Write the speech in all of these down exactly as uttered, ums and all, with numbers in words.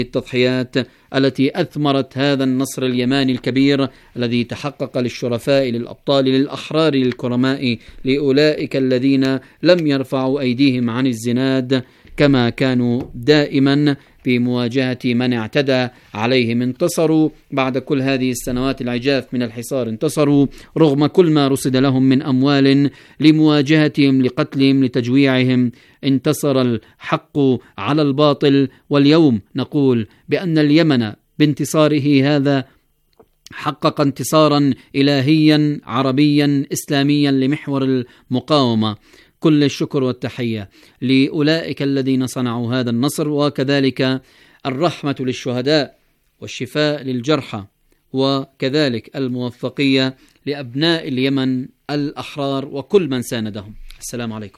التضحيات التي أثمرت هذا النصر اليماني الكبير الذي تحقق للشرفاء، للأبطال، للأحرار، للكرماء، لأولئك الذين لم يرفعوا أيديهم عن الزناد كما كانوا دائما في مواجهة من اعتدى عليهم. انتصروا بعد كل هذه السنوات العجاف من الحصار، انتصروا رغم كل ما رصد لهم من أموال لمواجهتهم، لقتلهم، لتجويعهم. انتصر الحق على الباطل. واليوم نقول بأن اليمن بانتصاره هذا حقق انتصارا إلهيا عربيا إسلاميا لمحور المقاومة. كل الشكر والتحية لأولئك الذين صنعوا هذا النصر، وكذلك الرحمة للشهداء والشفاء للجرحى، وكذلك الموفقية لأبناء اليمن الأحرار وكل من ساندهم. السلام عليكم.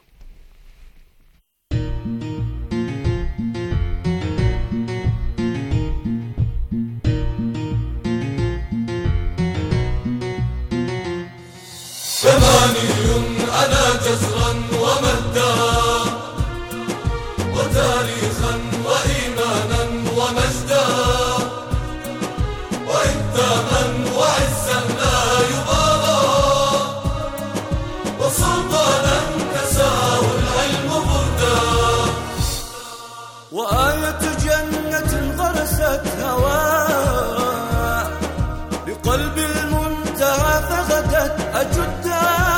أنا جزرا ومجدا وتاريخا وإيمانا ومجدا وإقداما وعزا لا يبالى وسلطانا كساه العلم بردا وآية جنة غرست هواء بقلب المنتهى فغدت أجدا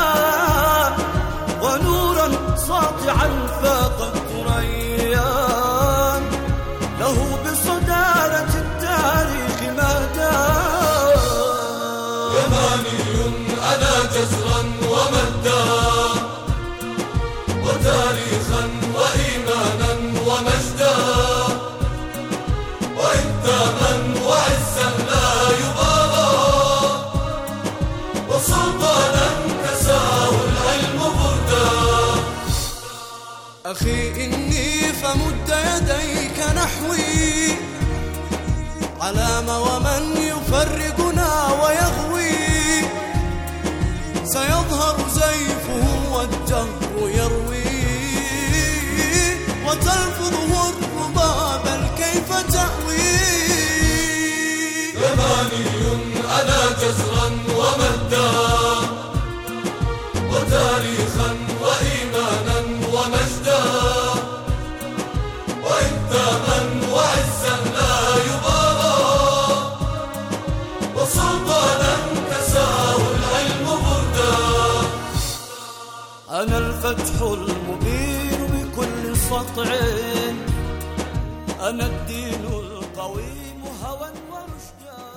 ساطعا فاق الثريان له بصدارة التاريخ مهدا يماني أنا جزرا ومجدا وتاريخا وإيمانا ومجدا وإقداما وعزا لا يبالى وسلطانا كساه العلم بردا أخي إني فمد يديك نحوي علام ومن يفرقنا ويغوي سيظهر زيفه والدهر يروي وتلفظه الرباب الكيف تأوي يماني أنا جزرا ومجدا وتاريخا وإيمانا ومجدا وإقداما وعزا لا يبالى وسلطانا كساه العلم بردا أنا الفتح المبين بكل سطع أنا الدين القويم هوى ورشدا.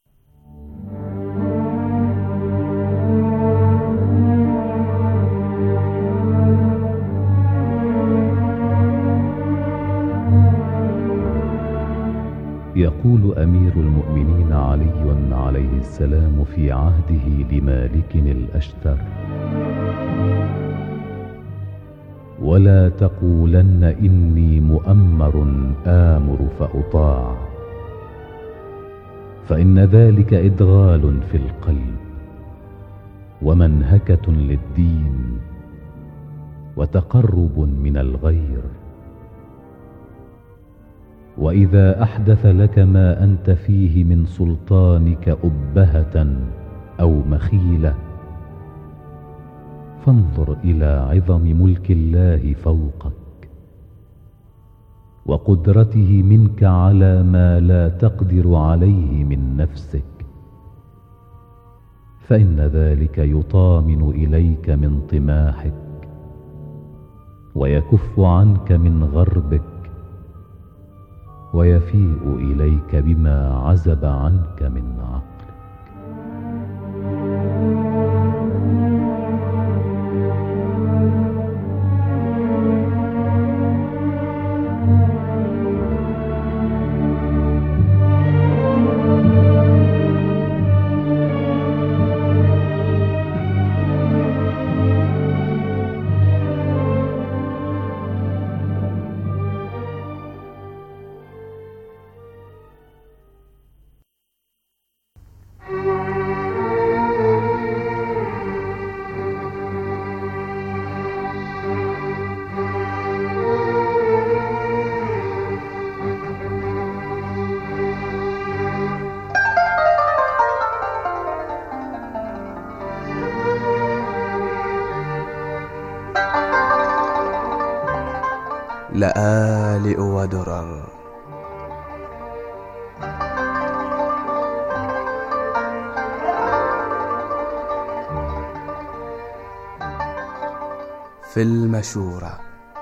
يقول أمير المؤمنين علي عليه السلام في عهده لمالك الأشتر: ولا تقولن إني مؤمر آمر فأطاع، فإن ذلك إدغال في القلب ومنهكة للدين وتقرب من الغير. وإذا أحدث لك ما أنت فيه من سلطانك أبهة أو مخيلة فانظر إلى عظم ملك الله فوقك وقدرته منك على ما لا تقدر عليه من نفسك، فإن ذلك يطامن إليك من طماحك ويكف عنك من غربك ويفيء إليك بما عزب عنك من عقلك. في المشورة.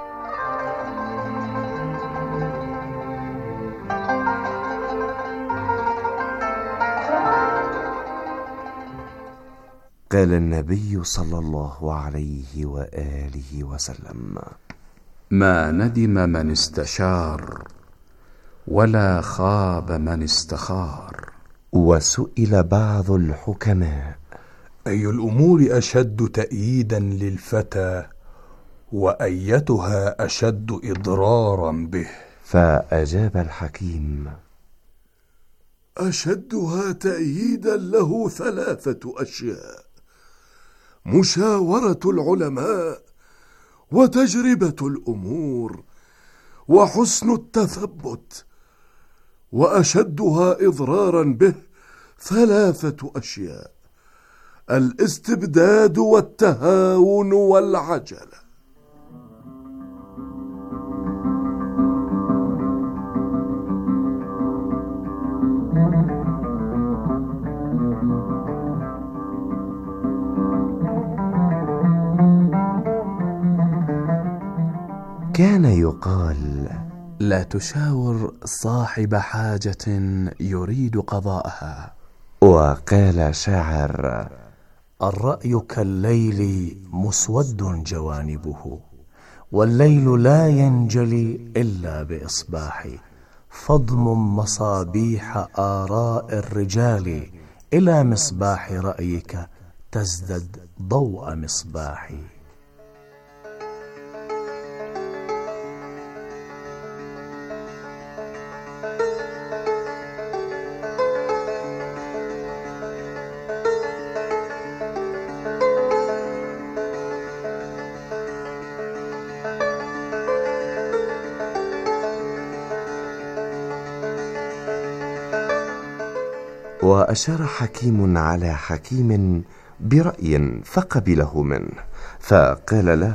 قال النبي صلى الله عليه وآله وسلم: ما ندم من استشار ولا خاب من استخار. وسئل بعض الحكماء: أي الأمور أشد تأييدا للفتى وأيتها أشد إضرارا به؟ فأجاب الحكيم: أشدها تأييدا له ثلاثة أشياء: مشاورة العلماء، وتجربة الأمور، وحسن التثبت. وأشدها إضرارا به ثلاثة أشياء: الاستبداد والتهاون والعجلة. كان يقال: لا تشاور صاحب حاجة يريد قضاءها. وقال شاعر: الرأي كالليل مسود جوانبه، والليل لا ينجلي إلا بإصباح. فاضمم مصابيح آراء الرجال إلى مصباح رأيك، تزدد ضوء مصباحي. وأشار حكيم على حكيم برأي فقبله منه، فقال له: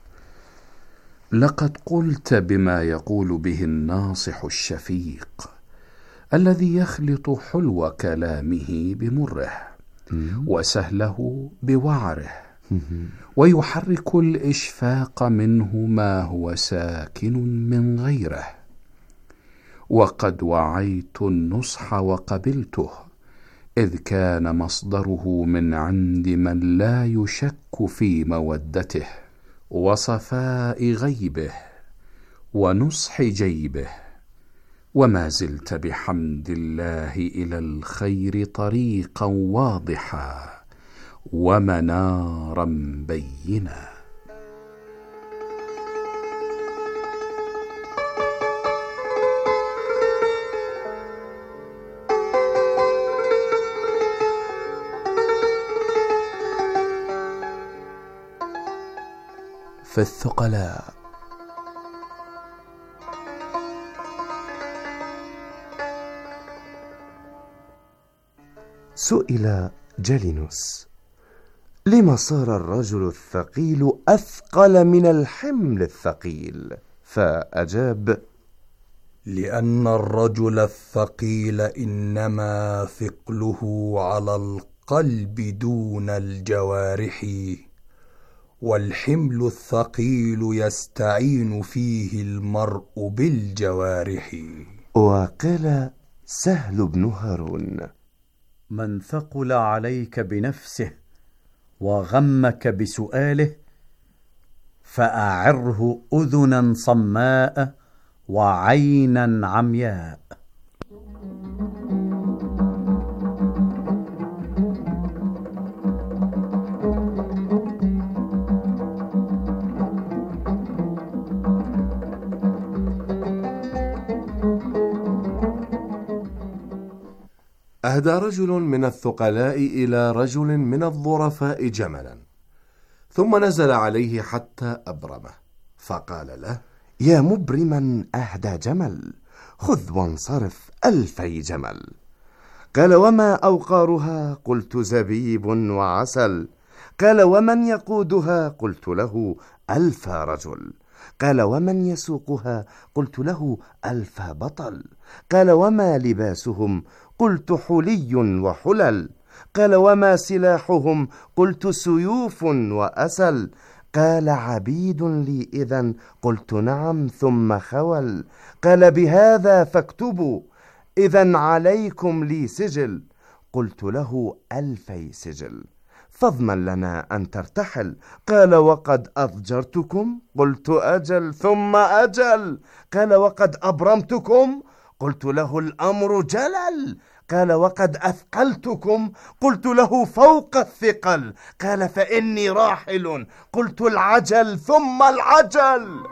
لقد قلت بما يقول به الناصح الشفيق، الذي يخلط حلو كلامه بمره، وسهله بوعره، ويحرك الإشفاق منه ما هو ساكن من غيره. وقد وعيت النصح وقبلته، إذ كان مصدره من عند من لا يشك في مودته، وصفاء غيبه، ونصح جيبه. وما زلت بحمد الله إلى الخير طريقا واضحا ومنارا بينا. في الثقلاء. سئل جالينوس: لما صار الرجل الثقيل أثقل من الحمل الثقيل؟ فأجاب: لأن الرجل الثقيل إنما ثقله على القلب دون الجوارح، والحمل الثقيل يستعين فيه المرء بالجوارح. وقال سهل بن هارون: من ثقل عليك بنفسه وغمك بسؤاله، فأعره أذنا صماء وعينا عمياء. أهدى رجل من الثقلاء إلى رجل من الظرفاء جملا، ثم نزل عليه حتى أبرمه، فقال له: يا مبرما أهدى جمل، خذ وانصرف ألفي جمل. قال: وما أوقارها؟ قلت: زبيب وعسل. قال: ومن يقودها؟ قلت له: ألف رجل. قال: ومن يسوقها؟ قلت له: ألف بطل. قال: وما لباسهم؟ قلت: حلي وحلل. قال: وما سلاحهم؟ قلت: سيوف وأسل. قال عبيد لي إذن؟ قلت نعم. ثم خول. قال بهذا فاكتبوا إذن عليكم لي سجل. قلت له ألفي سجل. فاضمن لنا أن ترتحل. قال وقد أضجرتكم؟ قلت أجل ثم أجل. قال وقد أبرمتكم؟ قلت له الأمر جلل. قال وقد أثقلتكم؟ قلت له فوق الثقل. قال فإني راحل. قلت العجل ثم العجل.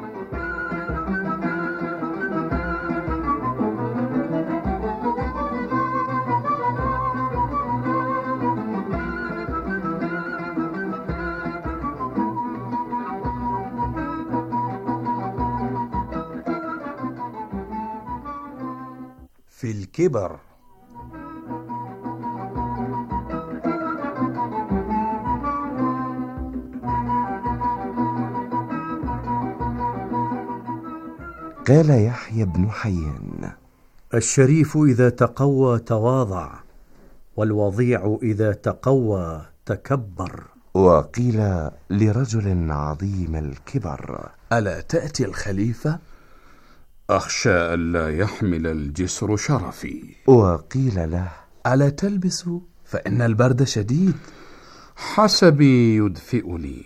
في الكبر. قال يحيى بن حيان: الشريف إذا تقوى تواضع، والوضيع إذا تقوى تكبر. وقيل لرجل عظيم الكبر: ألا تأتي الخليفة؟ أخشى ألا يحمل الجسر شرفي. وقيل له: ألا تلبس فإن البرد شديد؟ حسبي يدفئني.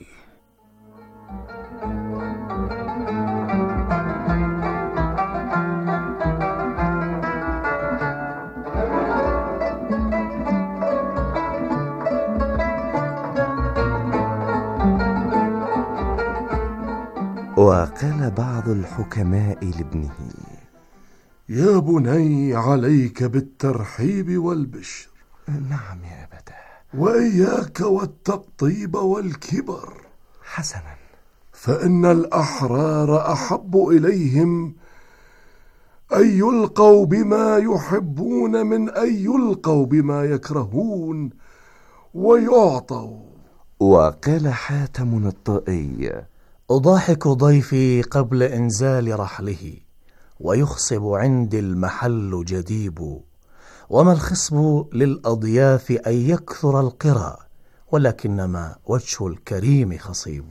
وقال بعض الحكماء لابنه: يا بني عليك بالترحيب والبشر. نعم يا أبتاه. وإياك والتقطيب والكبر. حسنا. فإن الأحرار أحب إليهم أن يلقوا بما يحبون من أن يلقوا بما يكرهون ويعطوا. وقال حاتم الطائي: أضاحك ضيفي قبل إنزال رحله، ويخصب عندي المحل جديب. وما الخصب للأضياف أن يكثر القرى، ولكنما وجه الكريم خصيب.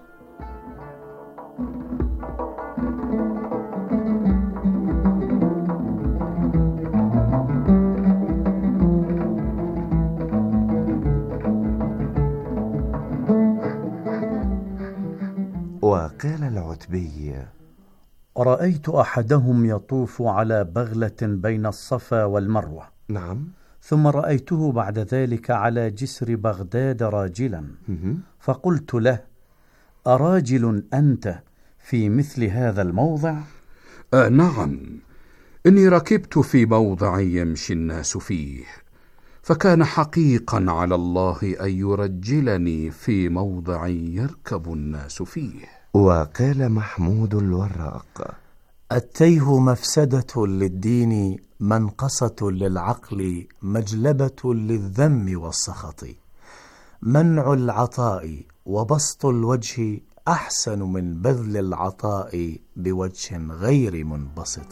وقال العتبي: رأيت أحدهم يطوف على بغلة بين الصفا والمروة. نعم. ثم رأيته بعد ذلك على جسر بغداد راجلا، فقلت له: أراجل أنت في مثل هذا الموضع؟ آه نعم، إني ركبت في موضع يمشي الناس فيه، فكان حقيقا على الله أن يرجلني في موضع يركب الناس فيه. وقال محمود الوراق: التيه مفسدة للدين، منقصة للعقل، مجلبة للذم والسخط. منع العطاء وبسط الوجه أحسن من بذل العطاء بوجه غير منبسط.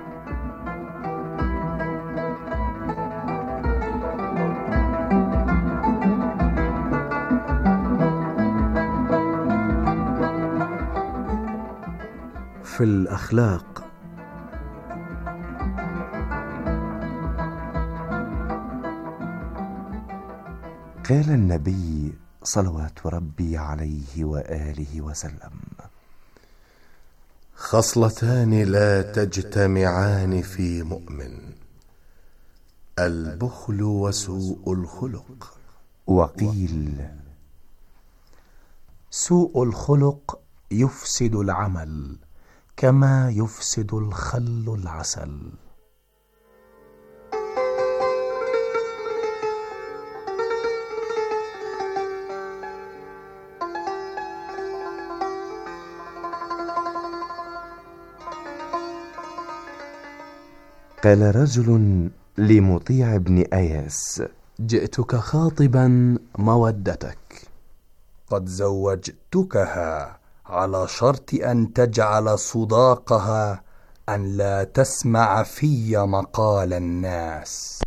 في الأخلاق. قال النبي صلوات ربي عليه وآله وسلم: خصلتان لا تجتمعان في مؤمن: البخل وسوء الخلق. وقيل: سوء الخلق يفسد العمل كما يفسد الخل العسل. قال رجل لمطيع بن أياس: جئتك خاطبا مودتك. قد زوجتكها على شرط أن تجعل صداقها أن لا تسمع في مقال الناس.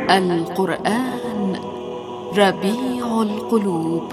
القرآن ربيع القلوب.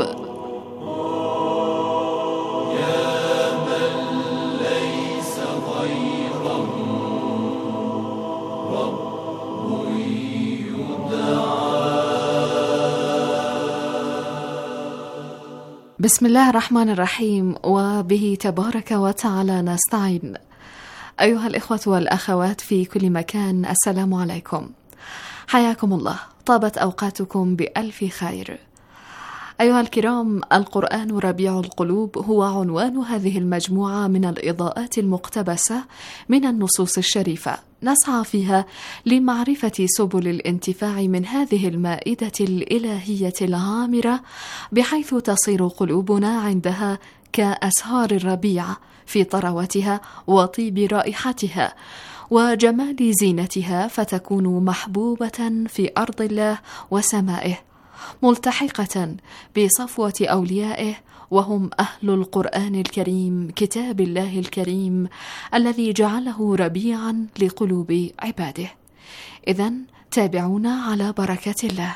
بسم الله الرحمن الرحيم، وبه تبارك وتعالى نستعين. أيها الإخوة والأخوات في كل مكان، السلام عليكم، حياكم الله، طابت أوقاتكم بألف خير. أيها الكرام، القرآن ربيع القلوب هو عنوان هذه المجموعة من الإضاءات المقتبسة من النصوص الشريفة، نسعى فيها لمعرفة سبل الانتفاع من هذه المائدة الإلهية العامرة، بحيث تصير قلوبنا عندها كأزهار الربيع في طروتها وطيب رائحتها وجمال زينتها، فتكون محبوبة في أرض الله وسمائه، ملتحقة بصفوة أوليائه، وهم أهل القرآن الكريم، كتاب الله الكريم الذي جعله ربيعا لقلوب عباده. إذن تابعونا على بركة الله.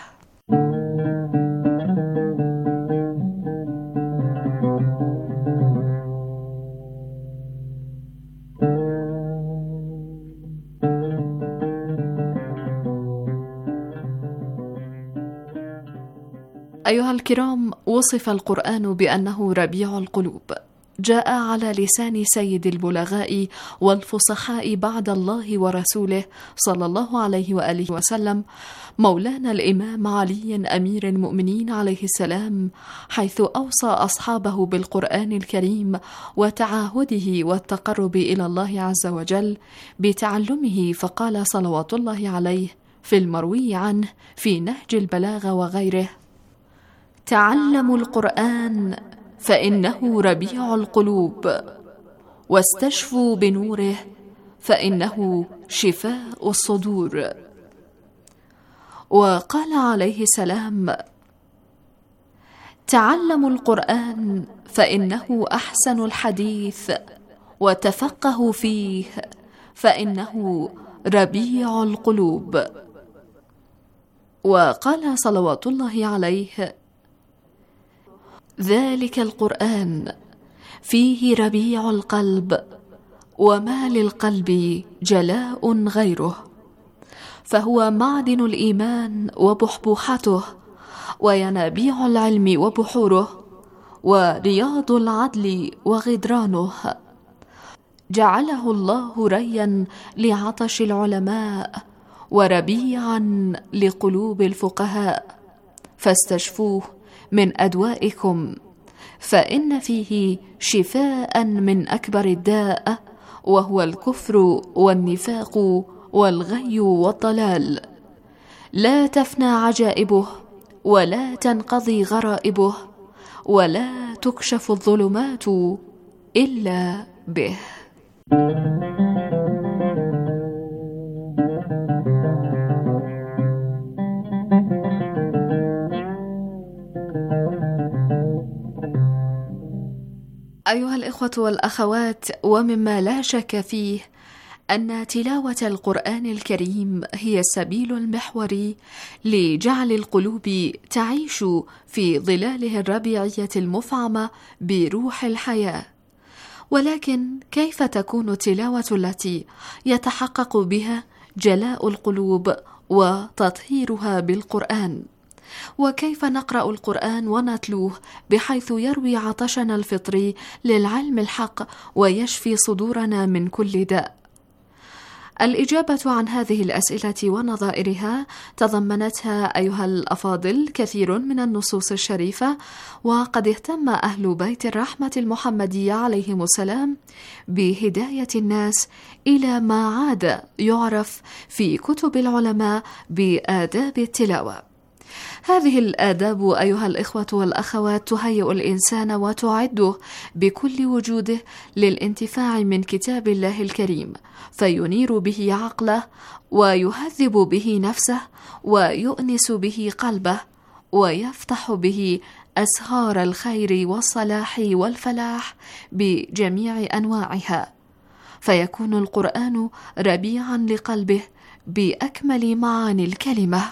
أيها الكرام، وصف القرآن بأنه ربيع القلوب، جاء على لسان سيد البلغاء والفصحاء بعد الله ورسوله صلى الله عليه وآله وسلم، مولانا الإمام علي أمير المؤمنين عليه السلام، حيث أوصى أصحابه بالقرآن الكريم وتعاهده والتقرب إلى الله عز وجل بتعلمه، فقال صلوات الله عليه في المروي عنه في نهج البلاغة وغيره: تعلموا القرآن فإنه ربيع القلوب، واستشفوا بنوره فإنه شفاء الصدور. وقال عليه السلام: تعلموا القرآن فإنه أحسن الحديث، وتفقهوا فيه فإنه ربيع القلوب. وقال صلوات الله عليه: ذلك القرآن فيه ربيع القلب، وما للقلب جلاء غيره، فهو معدن الإيمان وبحبوحته، وينابيع العلم وبحوره، ورياض العدل وغدرانه. جعله الله ريا لعطش العلماء، وربيعا لقلوب الفقهاء، فاستشفوه من أدوائكم، فإن فيه شفاء من أكبر الداء، وهو الكفر والنفاق والغي والضلال. لا تفنى عجائبه، ولا تنقضي غرائبه، ولا تكشف الظلمات إلا به. أيها الإخوة والأخوات، ومما لا شك فيه أن تلاوة القرآن الكريم هي السبيل المحوري لجعل القلوب تعيش في ظلاله الربيعية المفعمة بروح الحياة. ولكن كيف تكون التلاوة التي يتحقق بها جلاء القلوب وتطهيرها بالقرآن؟ وكيف نقرأ القرآن ونتلوه بحيث يروي عطشنا الفطري للعلم الحق ويشفي صدورنا من كل داء؟ الإجابة عن هذه الأسئلة ونظائرها تضمنتها أيها الأفاضل كثير من النصوص الشريفة، وقد اهتم أهل بيت الرحمة المحمدية عليهم السلام بهداية الناس إلى ما عاد يعرف في كتب العلماء بآداب التلاوة. هذه الآداب أيها الإخوة والأخوات تهيئ الإنسان وتعده بكل وجوده للانتفاع من كتاب الله الكريم، فينير به عقله، ويهذب به نفسه، ويؤنس به قلبه، ويفتح به أزهار الخير والصلاح والفلاح بجميع أنواعها، فيكون القرآن ربيعا لقلبه، بأكمل معاني الكلمة.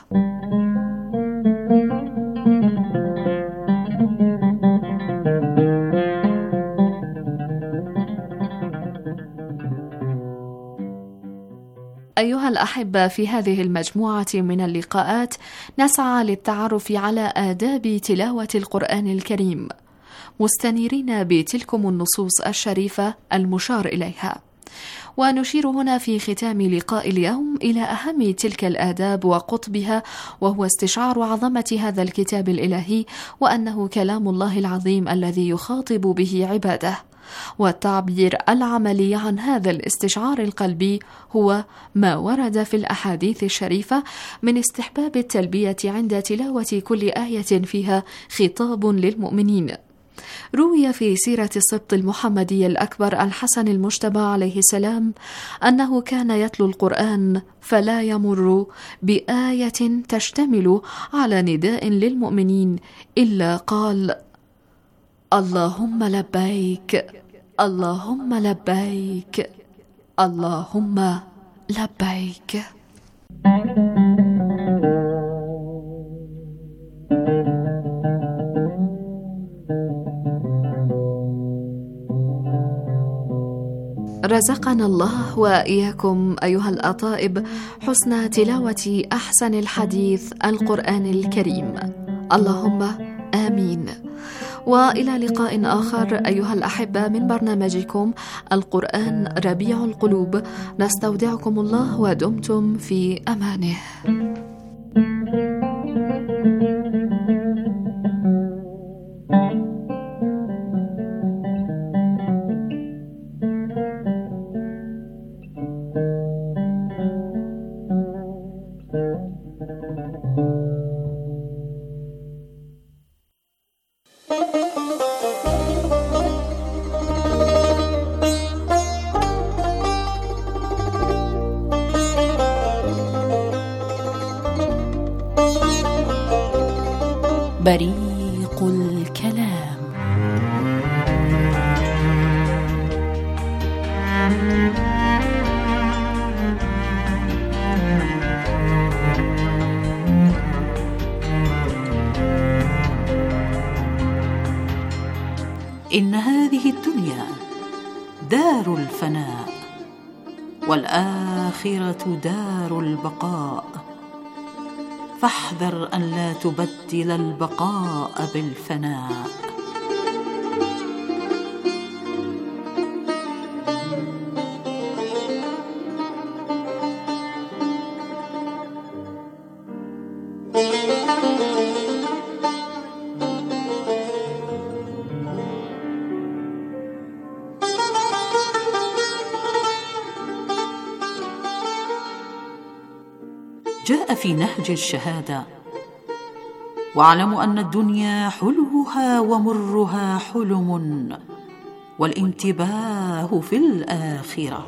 أيها الأحبة، في هذه المجموعة من اللقاءات نسعى للتعرف على آداب تلاوة القرآن الكريم، مستنيرين بتلكم النصوص الشريفة المشار إليها. ونشير هنا في ختام لقاء اليوم إلى أهم تلك الآداب وقطبها، وهو استشعار عظمة هذا الكتاب الإلهي، وأنه كلام الله العظيم الذي يخاطب به عباده. والتعبير العملي عن هذا الاستشعار القلبي هو ما ورد في الأحاديث الشريفة من استحباب التلبية عند تلاوة كل آية فيها خطاب للمؤمنين. روي في سيرة السبط المحمدي الأكبر الحسن المجتبى عليه السلام أنه كان يتلو القرآن فلا يمر بآية تشتمل على نداء للمؤمنين إلا قال: اللهم لبيك، اللهم لبيك، اللهم لبيك. رزقنا الله وإياكم أيها الأطائب حسن تلاوة أحسن الحديث القرآن الكريم، اللهم آمين. وإلى لقاء آخر أيها الأحبة من برنامجكم القرآن ربيع القلوب، نستودعكم الله ودمتم في أمانه. بريق الكلام. إن هذه الدنيا دار الفناء، والآخرة دار البقاء، فاحذر أن لا تبدل البقاء بالفناء. جاء في نهج الشهادة: واعلموا أن الدنيا حلوها ومرها حلم، والانتباه في الآخرة.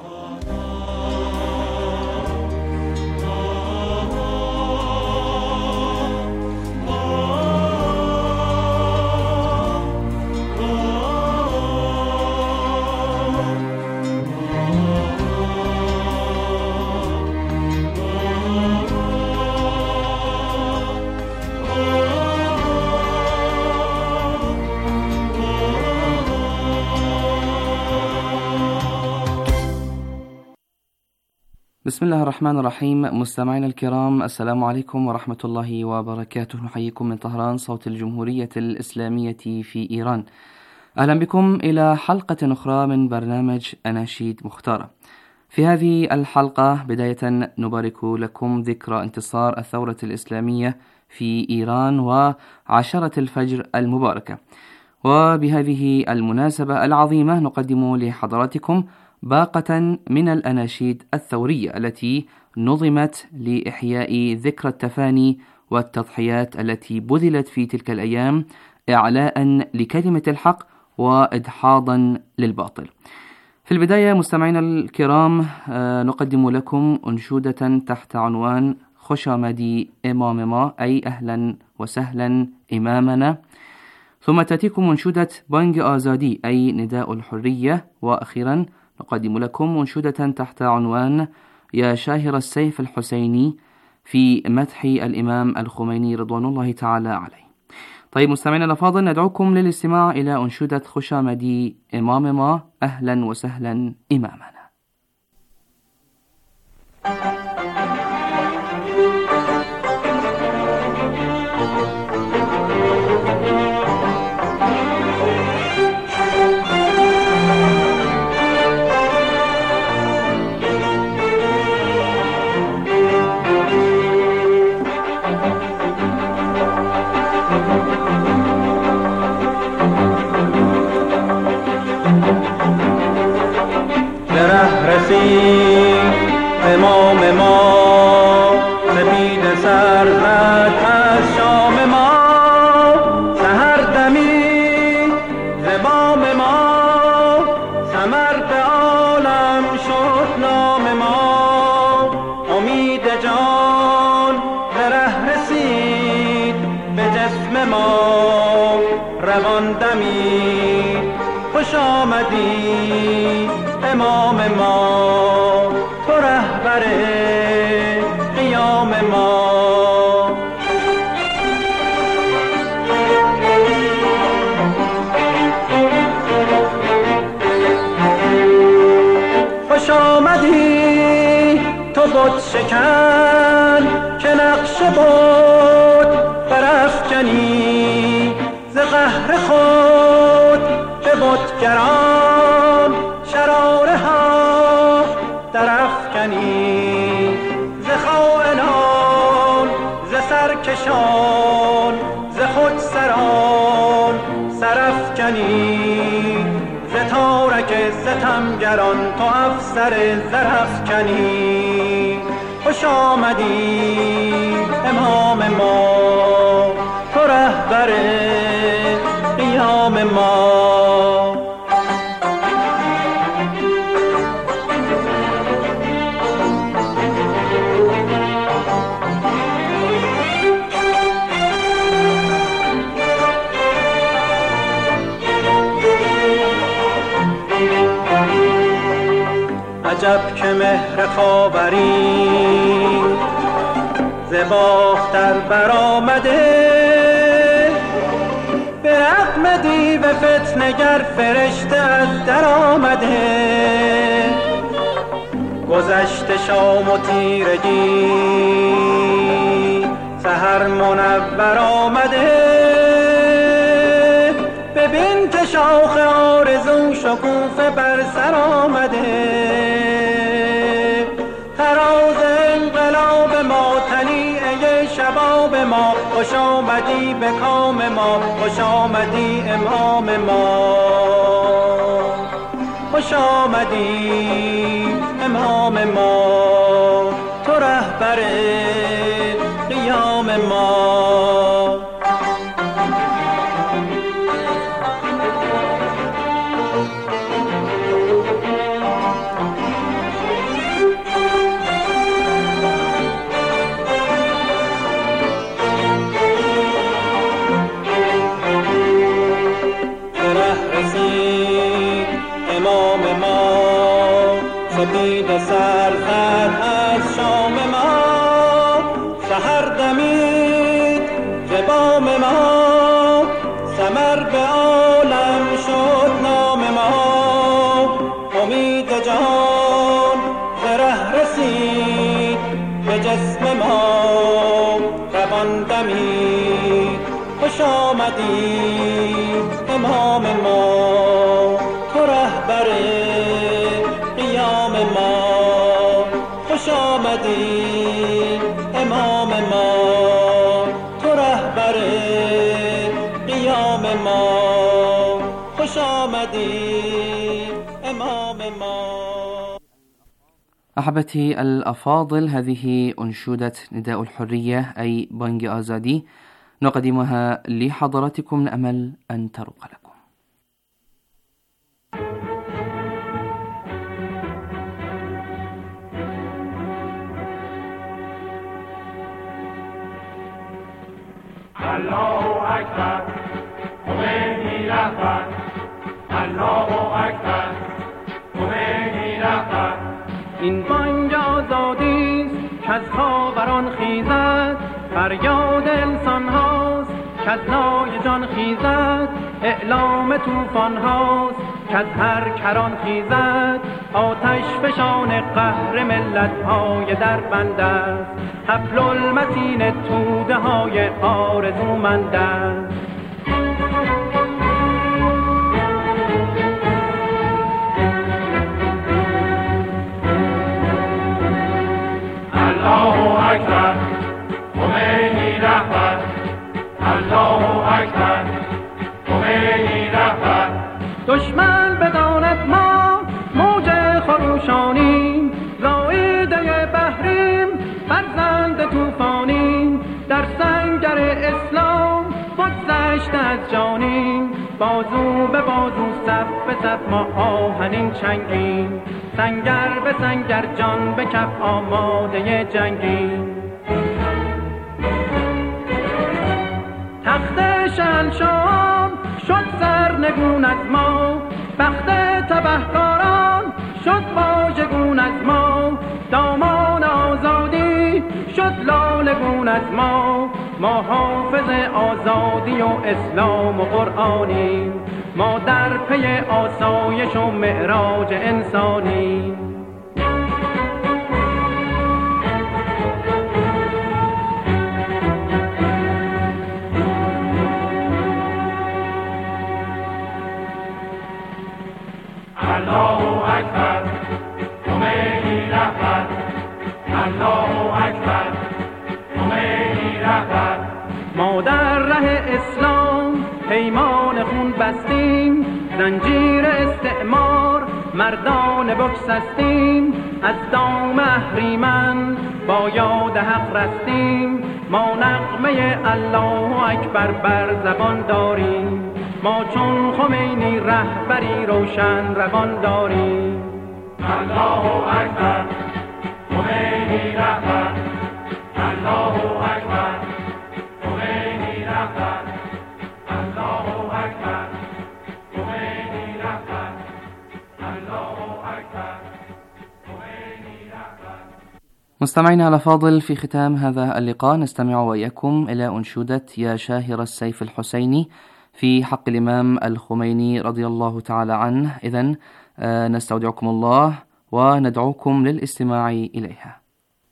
بسم الله الرحمن الرحيم. مستمعينا الكرام، السلام عليكم ورحمة الله وبركاته. نحييكم من طهران، صوت الجمهورية الإسلامية في إيران. أهلا بكم إلى حلقة أخرى من برنامج أناشيد مختارة. في هذه الحلقة بداية نبارك لكم ذكرى انتصار الثورة الإسلامية في إيران وعشرة الفجر المباركة، وبهذه المناسبة العظيمة نقدم لحضراتكم باقة من الأناشيد الثورية التي نظمت لإحياء ذكرى التفاني والتضحيات التي بذلت في تلك الأيام إعلاء لكلمة الحق وإدحاضا للباطل. في البداية مستمعينا الكرام نقدم لكم أنشودة تحت عنوان خوشامدی امام ما، أي أهلا وسهلا إمامنا. ثم تأتيكم أنشودة بانگ آزادی، أي نداء الحرية. وأخيرا نقدم لكم أنشودة تحت عنوان يا شاهر السيف الحسيني في مدح الإمام الخميني رضوان الله تعالى عليه. طيب مستمعينا الأفاضل، ندعوكم للاستماع إلى أنشودة خشامدي إمام ما، أهلا وسهلا إمامنا. امام ما سپید سر زد از شام ما، سحر دمی ز بام ما، ثمر به عالم شد نام ما. امید جان به ره رسید به جسم ما، روان دمی خوش آمدی امام ما، تو رهبر قیام ما. خوش آمدی تو بت شکن که نقش بت برافکنی، ز قهر خود به بتگران شراره ها درافکنی، ز خائنان ز سرکشان ز خود سران سرافکنی، ز تارک ستمگران تو افسر زرافکنی. خوش آمدی امام ما، تو رهبر قیام ما. عجب که مهر خاوری ز باختر برآمده، به رغم دیو فتنه‌گر فرشته از در آمده. گذشته شام و تیرگی سحر منور آمده، ببین که شاخ آرزو شکوفه بر سر آمده. تراز انقلاب ما طلیعه شباب ما، خوش آمدی به کام ما، خوش آمدی امام ما. خوش آمدی امام ما، تو رهبر قیام ما. سپید سر زد از شام ما، سحر دمید ز بام ما، ثمر به عالم شد نام ما. امید جان ز ره رسید به جسم ما، روان دمید خوش آمدی امام ما، تو رهبر قیام ما. خوش آمدی امام ما، تو رهبر قیام ما. خوش آمدی امام ما. أحبتي الأفاضل، هذه أنشودة نداء الحرية أي بانج آزادي، نقدمها لحضراتكم، نأمل أن تروق لكم. الله اکبر خمینی رهبر، الله اکبر خمینی رهبر. این بانگ آزادی کز خاوران خیزد، فریاد انسان هاست کز نای جان خیزد، اعلام طوفان هاست کز هر کران خیزد، آتش فشان قهر ملت های در بند است، حبل المتین توده های آرزومند است. الله اکبر، خمینی رهبر، الله اکبر، خمینی رهبر. دشمن بداند ما موج خروشانیم، زایده بحریم، فرزند طوفانیم، در سنگر اسلام بگذشته از جانیم، بازو به بازو صف به صف ما آهنین چنگیم، سنگر به سنگر جان به کف آماده جنگیم. تخت شهنشاهان شد سرنگون از ما، بخت تبهکاران شد واژگون از ما، دامان آزادی شد لالگون از ما، ما حافظ آزادی و اسلام و قرآنیم، ما در پی آسایش و معراج انسانیم. الله اکبر، خمینی رهبر، الله اکبر، خمینی رهبر. ما در ره اسلام پیمان خون بستیم، زنجیر استعمار مردان بگسستیم، از دام اهریمن با یاد حق رستیم، ما نغمه الله اکبر بر زبان داریم، ما چون خمینی رهبری روشن روان داریم. الله اکبر، خمینی رهبر، الله اکبر، خمینی رهبر، الله اکبر، خمینی رهبر، الله اکبر، خمینی رهبر. مستمعينا الأفاضل، في ختام هذا اللقاء نستمع وإياكم إلى أنشودة يا شاهر السيف الحسيني في حق الإمام الخميني رضي الله تعالى عنه. إذن نستودعكم الله وندعوكم للاستماع إليها.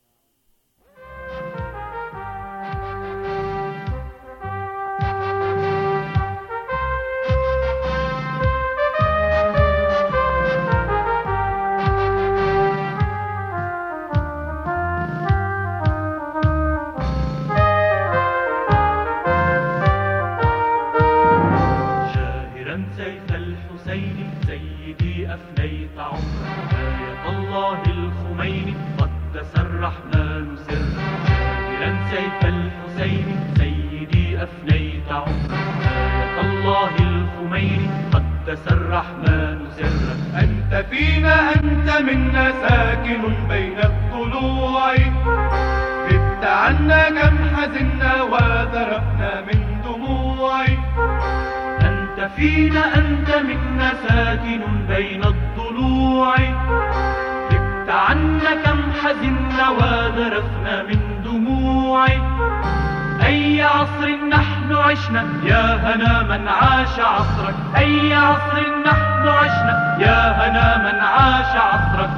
الرحمن سرا أنت فينا أنت منا ساكن بين الضلوع غبت عنا كم حزنا وذرفنا من دموع أنت فينا أنت منا ساكن بين الضلوع غبت عنا كم حزنا وذرفنا من دموع أي عصر نحن عشنا يا هنا من عاش عصرك أي عصر نحن عشنا يا هنا من عاش عصرك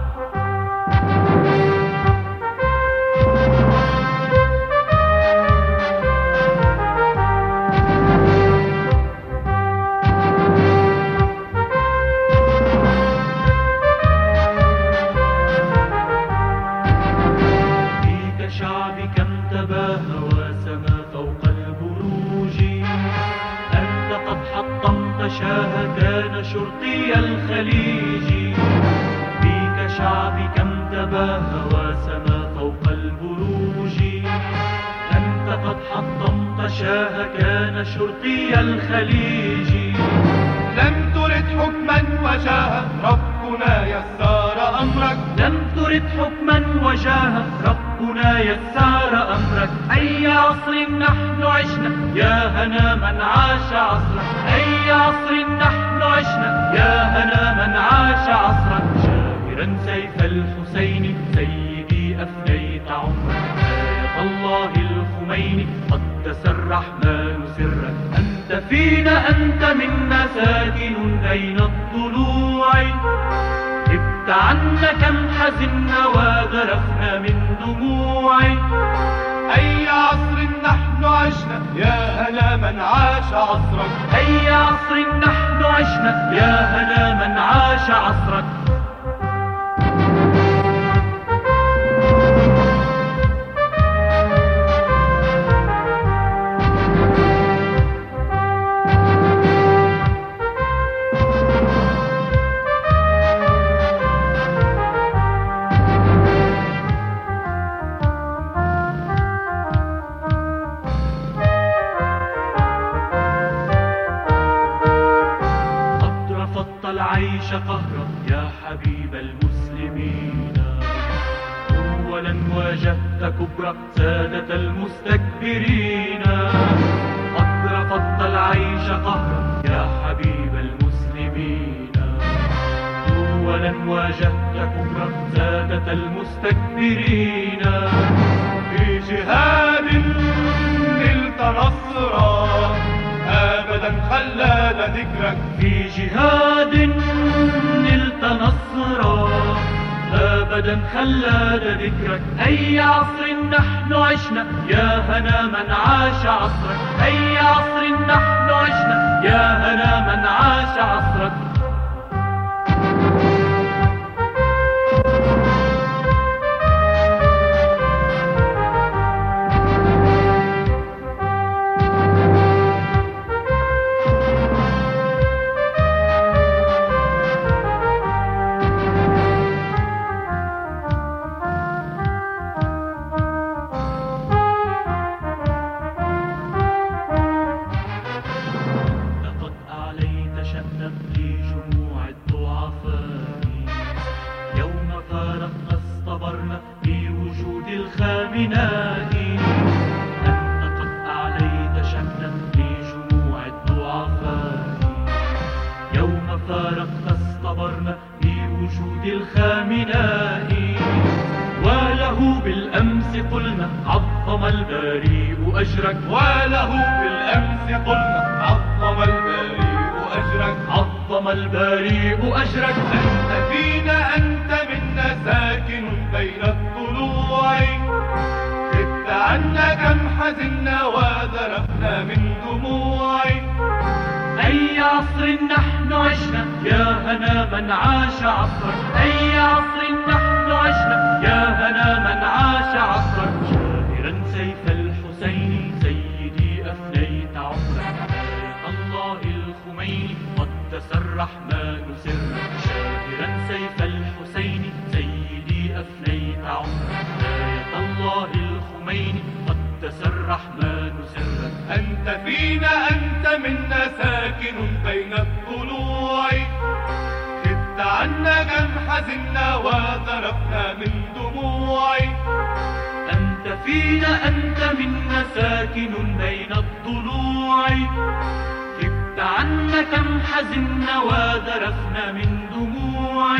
فيك شعبي كم تباهى وسما فوق البروج أنت قد حطمت شاه كان شرقي الخليج فيك شعبي كم تباهى وسما فوق البروج أنت قد حطمت شاه كان شرقي الخليج لم ترد حكما وجاها ربنا يسار أمرك لم ترد حكما وجاها ربنا يسار أمرك أي عصر نحن عشنا يا هنا من عاش عصرك أي عصر نحن عشنا يا هنا من عاش عصرك شاهرا سيف الحسين سيدي سيدي أفنيت عمرك آية الله الخميني قد تسرح ما نسرك أنت فينا أنت منا ساكن بين الضلوع غبت عنا كم حزنا وذرفنا من دموع أي عصر نحن عشنا يا هلا من عاش عصرك أي عصر نحن عشنا يا هلا من عاش عصرك العيش قهرا يا حبيب المسلمين أولا واجهت كبرى سادة المستكبرين قد رفضت العيش قهرا يا حبيب المسلمين أولا واجهت كبرى سادة المستكبرين في جهاد نلت نصرا أبدا خلاد ذكرك في جهاد نلت نصرا أبدا خلاد ذكرك أي عصر نحن عشنا يا هنا من عاش عصرك أي عصر نحن عشنا يا هنا من عاش عصرك وله بالأمس قلنا عظم البريء أجرك وله بالأمس قلنا عظم البريء أجرك عظم البريء أجرك أنت فينا أنت منا ساكن بين الضلوع غبت عنا كم حزنا وذرفنا من دموع أي عصر نحن عشنا يا هنا من عاش عصرك أي عصر نحن عشنا يا هنا من عاش عصرك شاهرا سيف الحسين سيدي أفنيت عمرك آية الله الخميني قد تسرح ما نسرك شاهرا سيف الحسين سيدي أفنيت عمرك آية الله الخميني قد تسرح ما نسرك أنت فينا أنت منا ساكن بين الضلوع غبت عنا كم حزنا وذرفنا من دموع أنت فينا أنت منا ساكن بين الضلوع غبت عنا كم حزنا وذرفنا من دموع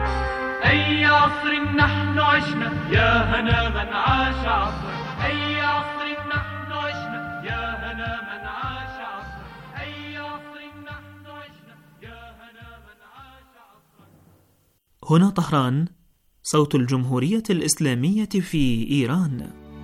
أي عصر نحن عشنا يا هنا من عاش عصرك أي عصر نحن عشنا يا هنا من عاش عصرك أي عصر نحن عشنا يا هنا من عاش عصرك. هنا طهران، صوت الجمهورية الإسلامية في إيران.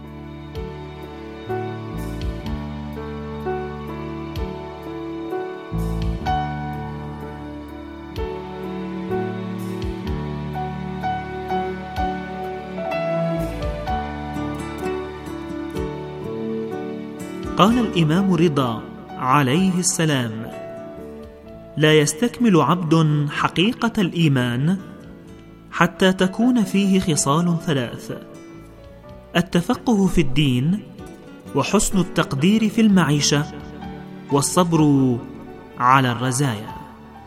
قال الإمام رضا عليه السلام: لا يستكمل عبد حقيقة الإيمان حتى تكون فيه خصال ثلاث: التفقه في الدين، وحسن التقدير في المعيشة، والصبر على الرزايا.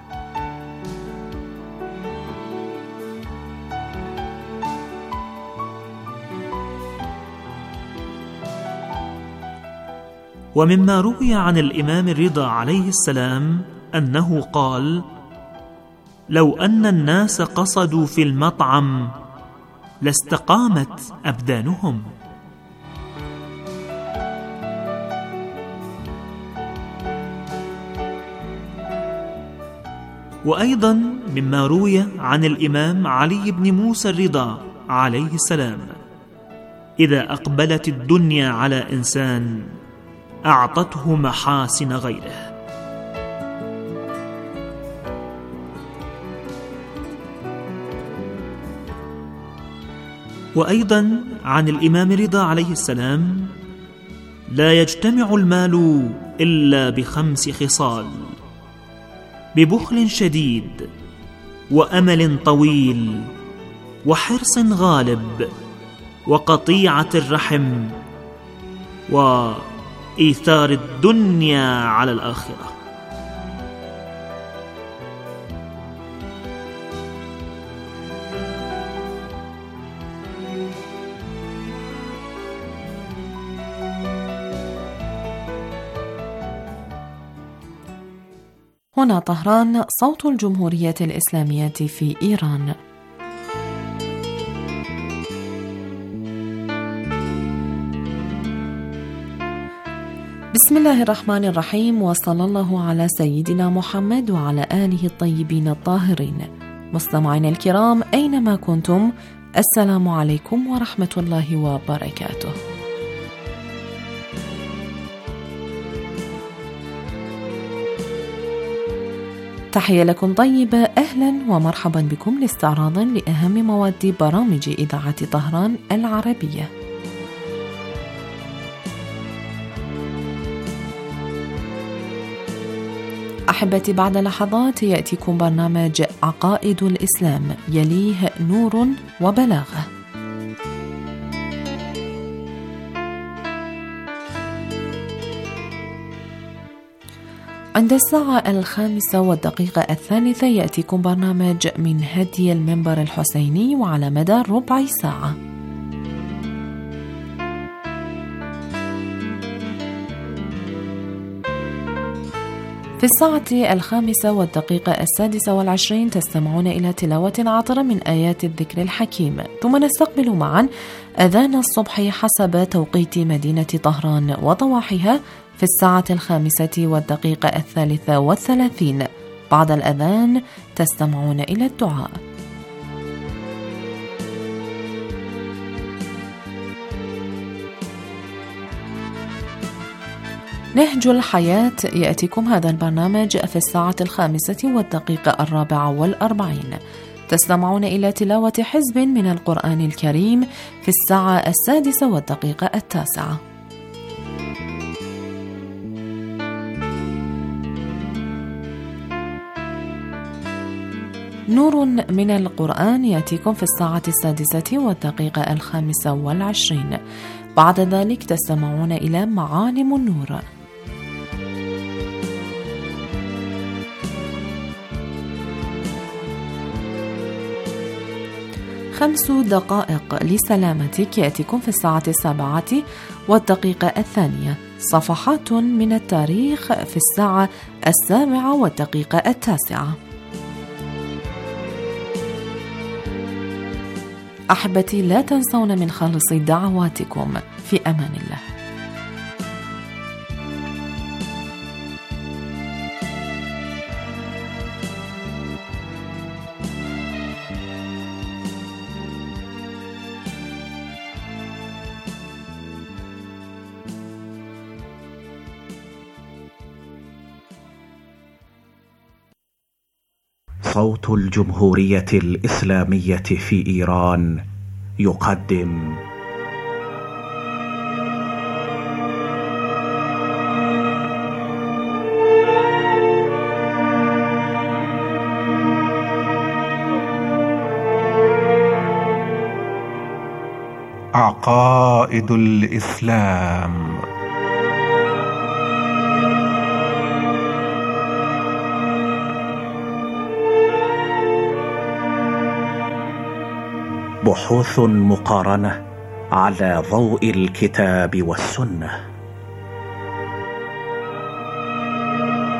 ومما روي عن الإمام الرضا عليه السلام أنه قال: لو أن الناس قصدوا في المطعم لاستقامت أبدانهم. وأيضا مما روي عن الإمام علي بن موسى الرضا عليه السلام: إذا أقبلت الدنيا على إنسان أعطته محاسن غيره. وأيضا عن الإمام رضا عليه السلام: لا يجتمع المال إلا بخمس خصال: ببخل شديد، وأمل طويل، وحرص غالب، وقطيعة الرحم، وإيثار الدنيا على الآخرة. هنا طهران، صوت الجمهورية الإسلامية في إيران. بسم الله الرحمن الرحيم، وصلى الله على سيدنا محمد وعلى آله الطيبين الطاهرين. مستمعينا الكرام أينما كنتم، السلام عليكم ورحمة الله وبركاته. تحية لكم طيبة، أهلا ومرحبا بكم لاستعراض لأهم مواد برامج إذاعة طهران العربية. أحبتي، بعد لحظات يأتيكم برنامج عقائد الإسلام، يليه نور وبلاغة. عند الساعة الخامسة والدقيقة الثالثة يأتيكم برنامج من هدي المنبر الحسيني، وعلى مدار ربع ساعة. في الساعة الخامسة والدقيقة السادسة والعشرين تستمعون إلى تلاوة عطرة من آيات الذكر الحكيم، ثم نستقبل معا أذان الصبح حسب توقيت مدينة طهران وضواحيها في الساعة الخامسة والدقيقة الثالثة والثلاثين. بعد الأذان تستمعون إلى الدعاء. نهج الحياة يأتيكم هذا البرنامج في الساعة الخامسة والدقيقة الرابعة والأربعين. تستمعون إلى تلاوة حزب من القرآن الكريم في الساعة السادسة والدقيقة التاسعة. نور من القرآن يأتيكم في الساعة السادسة والدقيقة الخامسة والعشرين. بعد ذلك تستمعون إلى معالم النور. خمس دقائق لسلامتك يأتيكم في الساعة السابعة والدقيقة الثانية. صفحات من التاريخ في الساعة السابعة والدقيقة التاسعة. أحبتي، لا تنسون من خالص دعواتكم. في أمان الله. صوت الجمهورية الإسلامية في إيران يقدم عقائد الإسلام. بحوث مقارنة على ضوء الكتاب والسنة.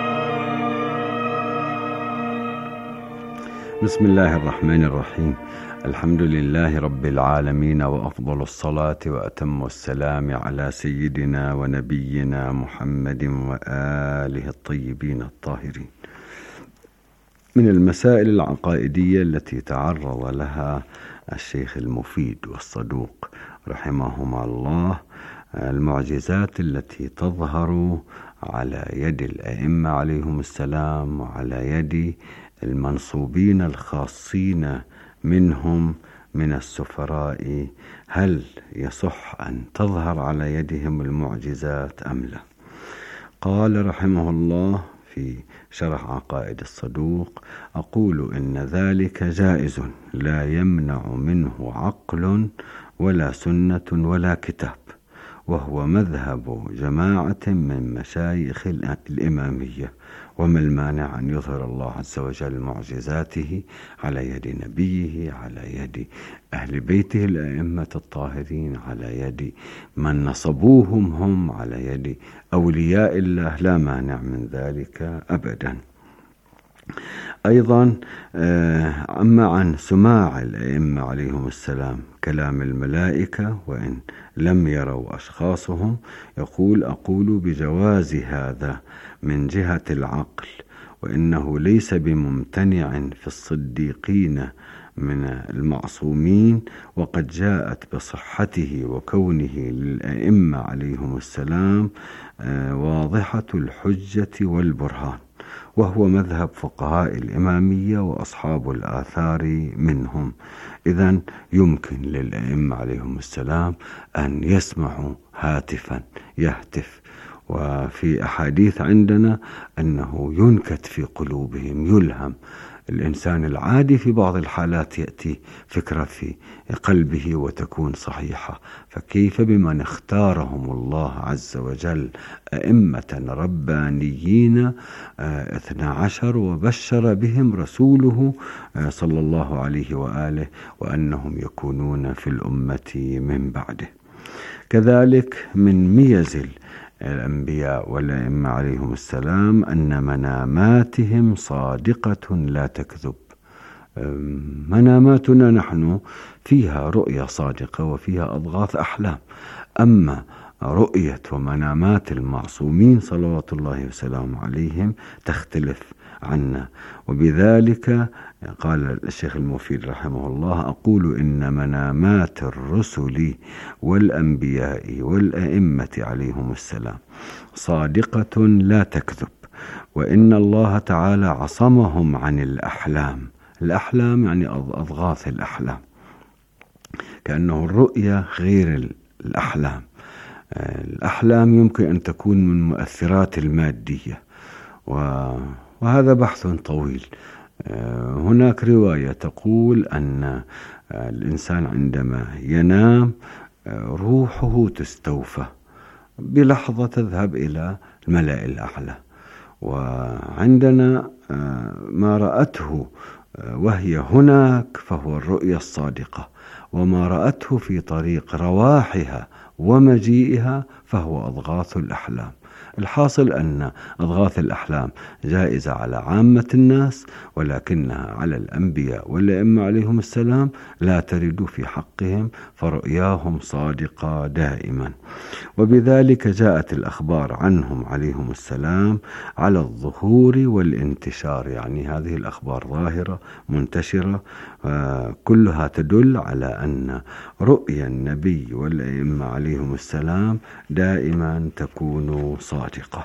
بسم الله الرحمن الرحيم. الحمد لله رب العالمين، وأفضل الصلاة وأتم السلام على سيدنا ونبينا محمد وآله الطيبين الطاهرين. من المسائل العقائدية التي تعرض لها الشيخ المفيد والصدوق رحمهما الله المعجزات التي تظهر على يد الأئمة عليهم السلام وعلى يد المنصوبين الخاصين منهم من السفراء، هل يصح أن تظهر على يدهم المعجزات أم لا؟ قال رحمه الله في شرح عقائد الصدوق: أقول إن ذلك جائز لا يمنع منه عقل ولا سنة ولا كتاب، وهو مذهب جماعة من مشايخ الإمامية. وما المانع أن يظهر الله عز وجل معجزاته على يد نبيه، على يد أهل بيته الأئمة الطاهرين، على يد من نصبوهم هم، على يد أولياء الله، لا مانع من ذلك أبدا. أيضا أما عن سماع الأئمة عليهم السلام كلام الملائكة وإن لم يروا أشخاصهم، يقول: أقول بجواز هذا من جهة العقل، وإنه ليس بممتنع في الصديقين من المعصومين، وقد جاءت بصحته وكونه للأئمة عليهم السلام واضحة الحجة والبرهان، وهو مذهب فقهاء الإمامية وأصحاب الآثار منهم. إذن يمكن للأئمة عليهم السلام أن يسمعوا هاتفا يهتف، وفي أحاديث عندنا أنه ينكت في قلوبهم، يلهم. الإنسان العادي في بعض الحالات يأتي فكرة في قلبه وتكون صحيحة، فكيف بمن اختارهم الله عز وجل أئمة ربانيين اثنى عشر وبشر بهم رسوله صلى الله عليه وآله وأنهم يكونون في الأمة من بعده. كذلك من ميز الأنبياء والأئمة عليهم السلام أن مناماتهم صادقة لا تكذب. مناماتنا نحن فيها رؤية صادقة وفيها أضغاث أحلام، أما رؤية ومنامات المعصومين صلوات الله وسلامه عليهم تختلف عنا. وبذلك قال الشيخ المفيد رحمه الله: أقول إن منامات الرسل والأنبياء والأئمة عليهم السلام صادقة لا تكذب، وإن الله تعالى عصمهم عن الأحلام. الأحلام يعني أضغاث الأحلام، كأنه الرؤية غير الأحلام. الأحلام يمكن أن تكون من مؤثرات المادية، وهذا بحث طويل. هناك رواية تقول أن الإنسان عندما ينام روحه تستوفى بلحظة، تذهب إلى الملأ الأعلى. وعندنا ما رأته وهي هناك فهو الرؤية الصادقة، وما رأته في طريق رواحها ومجيئها فهو أضغاث الأحلام. الحاصل أن أضغاث الأحلام جائزة على عامة الناس، ولكنها على الأنبياء والأئمة عليهم السلام لا ترد في حقهم، فرؤياهم صادقة دائما. وبذلك جاءت الأخبار عنهم عليهم السلام على الظهور والانتشار، يعني هذه الأخبار ظاهرة منتشرة، كلها تدل على أن رؤيا النبي والأئمة عليهم السلام دائما تكون صادقة.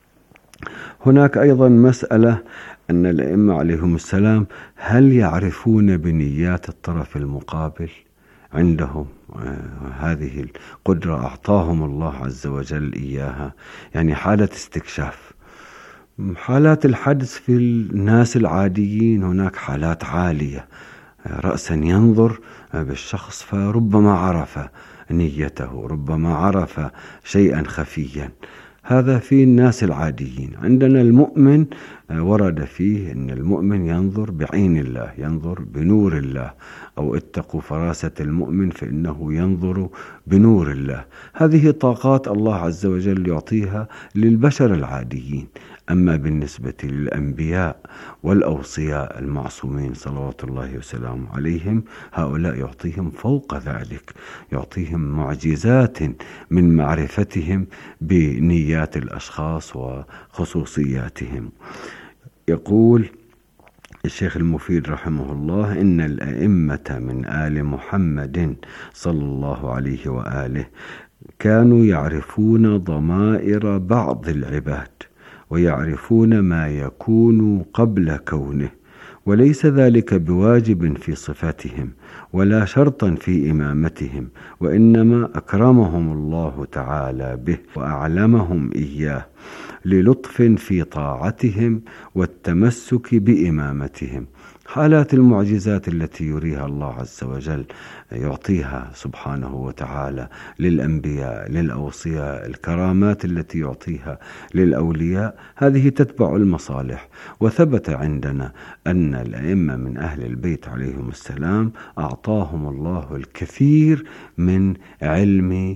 هناك أيضا مسألة أن الأئمة عليهم السلام هل يعرفون بنيات الطرف المقابل؟ عندهم هذه القدرة، أعطاهم الله عز وجل إياها، يعني حالة استكشاف. حالات الحدس في الناس العاديين هناك حالات عالية، رأسا ينظر بالشخص فربما عرف نيته، ربما عرف شيئا خفيا. هذا في الناس العاديين. عندنا المؤمن ورد فيه أن المؤمن ينظر بعين الله، ينظر بنور الله، أو اتقوا فراسة المؤمن فإنه ينظر بنور الله. هذه طاقات الله عز وجل يعطيها للبشر العاديين. أما بالنسبة للأنبياء والأوصياء المعصومين صلوات الله وسلامه عليهم، هؤلاء يعطيهم فوق ذلك، يعطيهم معجزات من معرفتهم بنيات الأشخاص وخصوصياتهم. يقول الشيخ المفيد رحمه الله: إن الأئمة من آل محمد صلى الله عليه وآله كانوا يعرفون ضمائر بعض العباد ويعرفون ما يكون قبل كونه، وليس ذلك بواجب في صفتهم ولا شرطا في إمامتهم، وإنما أكرمهم الله تعالى به وأعلمهم إياه للطف في طاعتهم والتمسك بإمامتهم. حالات المعجزات التي يريها الله عز وجل يعطيها سبحانه وتعالى للأنبياء للأوصياء، الكرامات التي يعطيها للأولياء، هذه تتبع المصالح. وثبت عندنا أن الأئمة من أهل البيت عليهم السلام أعطاهم الله الكثير من علم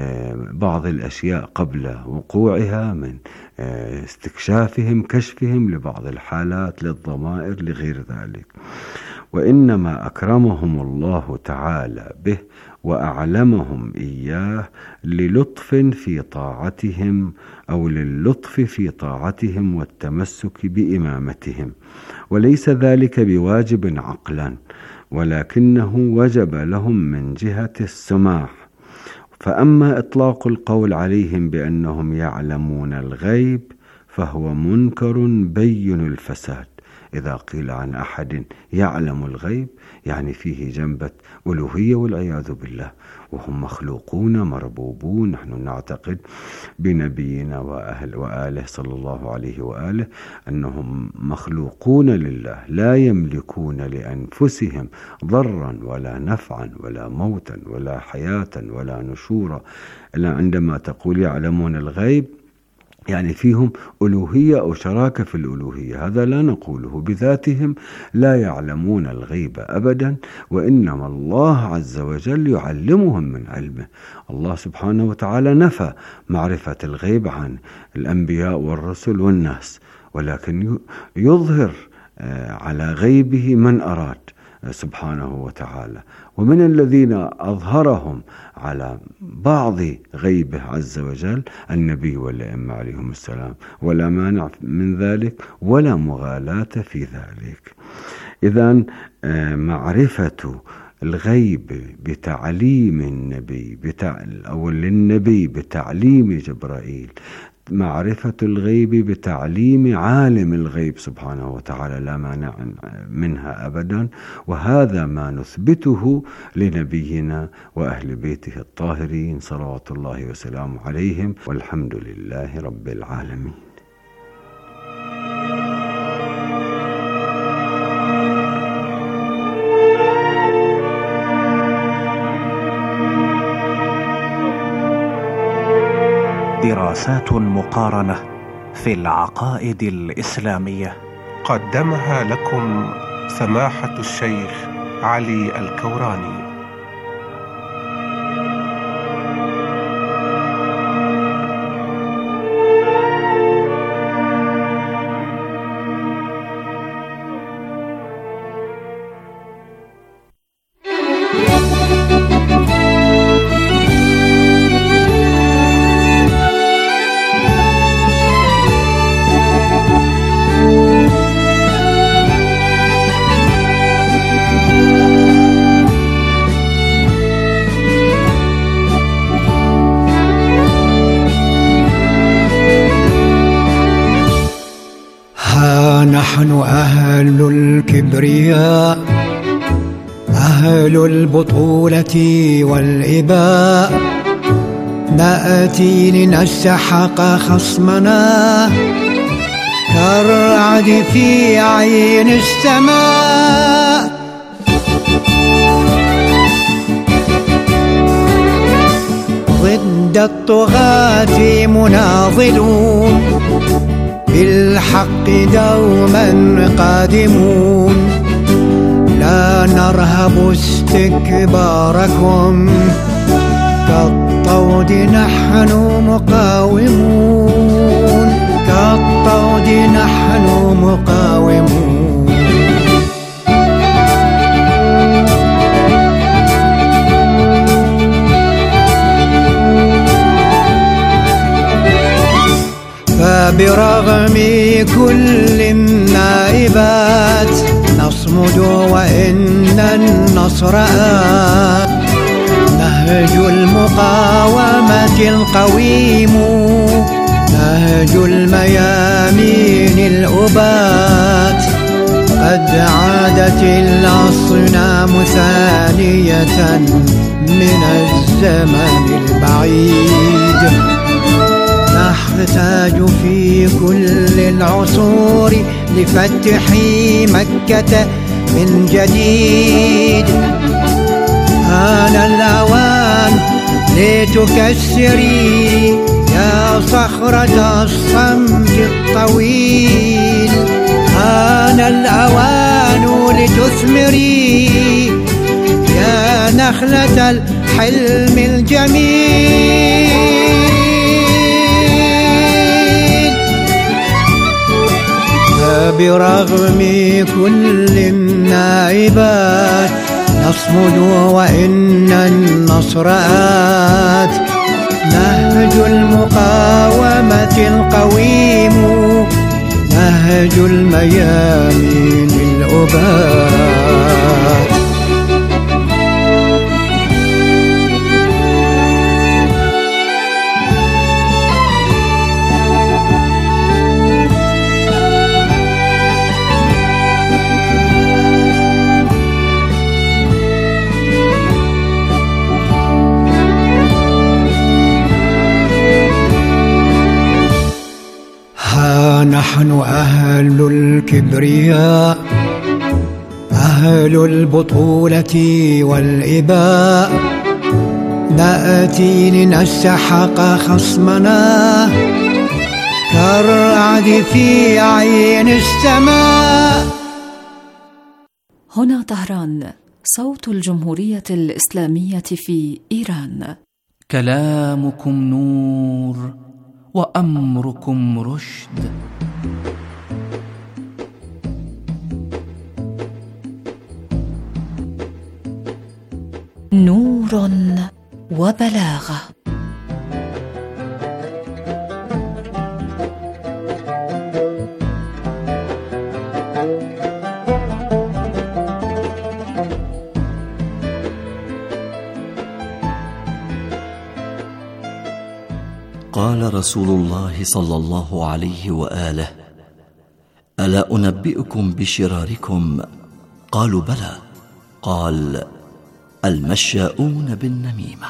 بعض الأشياء قبل وقوعها، من استكشافهم كشفهم لبعض الحالات للضمائر لغير ذلك. وإنما أكرمهم الله تعالى به وأعلمهم إياه للطف في طاعتهم أو للطف في طاعتهم والتمسك بإمامتهم، وليس ذلك بواجب عقلا، ولكنه وجب لهم من جهة السماح. فأما إطلاق القول عليهم بأنهم يعلمون الغيب فهو منكر بين الفساد. إذا قيل عن أحد يعلم الغيب يعني فيه جنبة ألوهية والعياذ بالله، وهم مخلوقون مربوبون. نحن نعتقد بنبينا وأهل وآله صلى الله عليه وآله أنهم مخلوقون لله، لا يملكون لأنفسهم ضرا ولا نفعا ولا موتا ولا حياة ولا نشورا. إلا عندما تقول يعلمون الغيب يعني فيهم ألوهية أو شراكة في الألوهية، هذا لا نقوله. بذاتهم لا يعلمون الغيب أبدا، وإنما الله عز وجل يعلمهم من علمه. الله سبحانه وتعالى نفى معرفة الغيب عن الأنبياء والرسل والناس، ولكن يظهر على غيبه من أراد سبحانه وتعالى. ومن الذين أظهرهم على بعض غيبه عز وجل النبي والأئمة عليهم السلام، ولا مانع من ذلك ولا مغالاة في ذلك. إذن معرفة الغيب بتعليم النبي بتع... أو للنبي بتعليم جبرائيل، معرفة الغيب بتعليم عالم الغيب سبحانه وتعالى، لا مانع منها أبدا. وهذا ما نثبته لنبينا وأهل بيته الطاهرين صلوات الله وسلامه عليهم، والحمد لله رب العالمين. دراسات مقارنة في العقائد الإسلامية قدمها لكم سماحة الشيخ علي الكوراني. نحن أهل الكبرياء أهل البطولة والإباء، نأتي لنسحق خصمنا كالرعد في عين السماء. ضد الطغاة مناضلون، بالحق دوما قادمون، لا نرهب استكباركم، كالطود نحن مقاومون، الطود نحن مقاومون. فبرغم كل النائبات نصمد وإن النصر آت. نهج المقاومة القويم، نهج الميامين الأبات. قد عادت الأصنام ثانية من الزمن البعيد. نحتاج في كل العصور لفتح مكة من جديد. آن الأوان لتكسري يا صخرة الصمت الطويل. آن الأوان لتثمري يا نخلة الحلم الجميل. برغم كل النائبات نصمد وإن النصر آت. نهج المقاومة القويم، نهج الميامين الأبات. نحن أهل الكبرياء، أهل البطولة والإباء. نأتي لنسحق خصمنا كالرعد في عين السماء. هنا طهران، صوت الجمهورية الإسلامية في إيران. كلامكم نور وأمركم رشد. نور وبلاغة. قال رسول الله صلى الله عليه وآله: ألا أنبئكم بشراركم؟ قالوا بلى. قال: المشاؤون بالنميمة.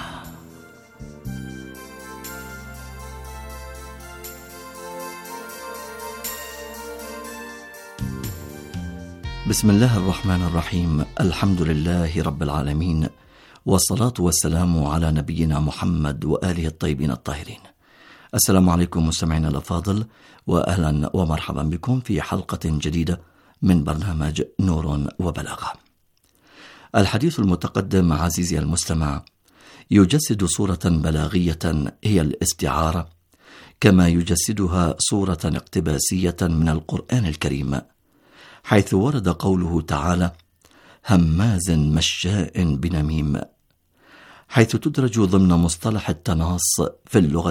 بسم الله الرحمن الرحيم. الحمد لله رب العالمين، والصلاة والسلام على نبينا محمد وآله الطيبين الطاهرين. السلام عليكم مستمعينا الأفاضل، وأهلا ومرحبا بكم في حلقة جديدة من برنامج نور وبلاغة. الحديث المتقدم عزيزي المستمع يجسد صورة بلاغية هي الاستعارة، كما يجسدها صورة اقتباسية من القرآن الكريم، حيث ورد قوله تعالى: هماز مشاء بنميم، حيث تدرج ضمن مصطلح التناص في اللغة